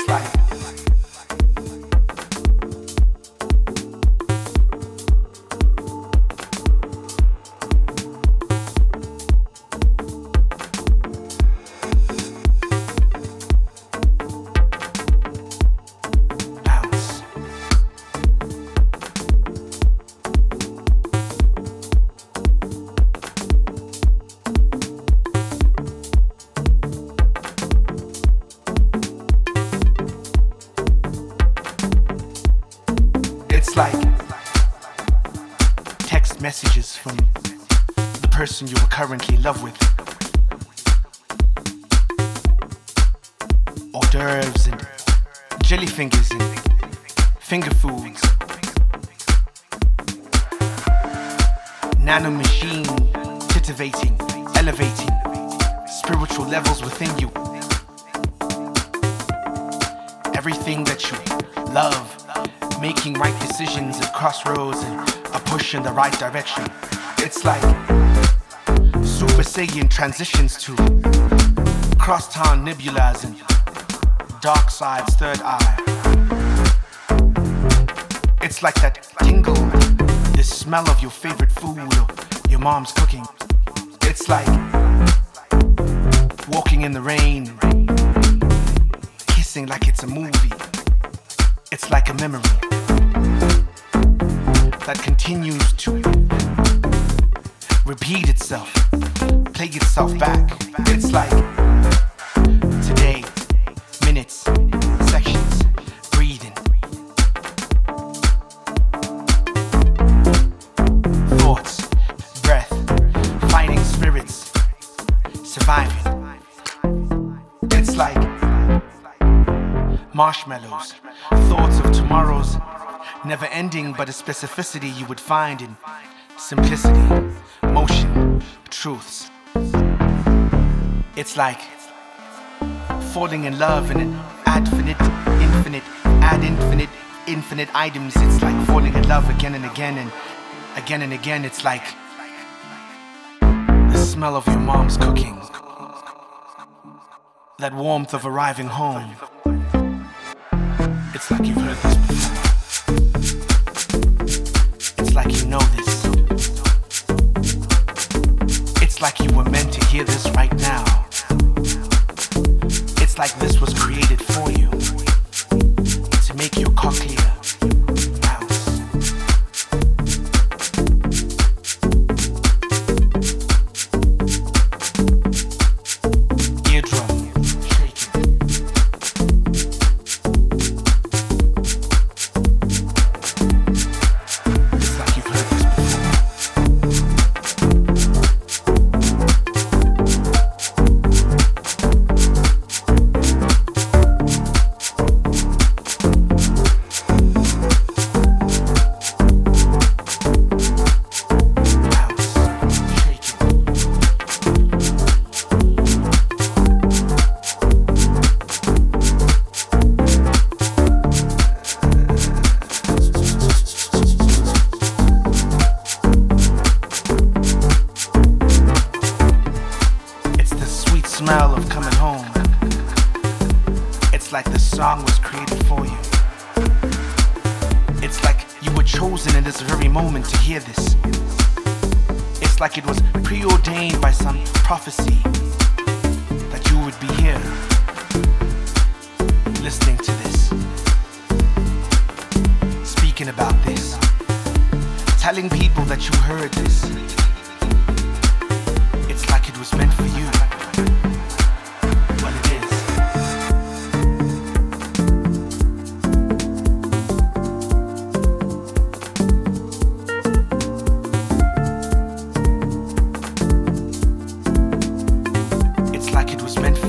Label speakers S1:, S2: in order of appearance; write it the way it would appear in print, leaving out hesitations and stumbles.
S1: It's like text messages from the person you are currently in love with. Hors d'oeuvres and jelly fingers and finger foods. Nano machine titivating, elevating spiritual levels within you. Everything that you love, making right decisions at crossroads and a push in the right direction. It's like Super Saiyan transitions to crosstown nebulas and dark side's third eye. It's like that tingle, the smell of your favorite food or your mom's cooking. It's like walking in the rain, kissing like it's a movie. It's like a memory that continues to repeat itself, play itself back. It's like today, minutes, sections, breathing. Thoughts, breath, fighting spirits, surviving. It's like marshmallows, thoughts of tomorrows, never ending, but a specificity you would find in simplicity, motion, truths. It's like falling in love in an infinite items. It's like falling in love again and again and again and again. It's like the smell of your mom's cooking, that warmth of arriving home. It's like you've heard this before. It's like you know this. It's like you were meant to hear this right now. It's like this was created for you, to make your cochlea bounce. Eardrum shaking. It's like you've heard this before. Smell of coming home. It's like the song was created for you. It's like you were chosen in this very moment to hear this. It's like it was preordained by some prophecy that you would be here listening to this, speaking about this, telling people that you heard this. It's like it was meant for you. It's like it was meant for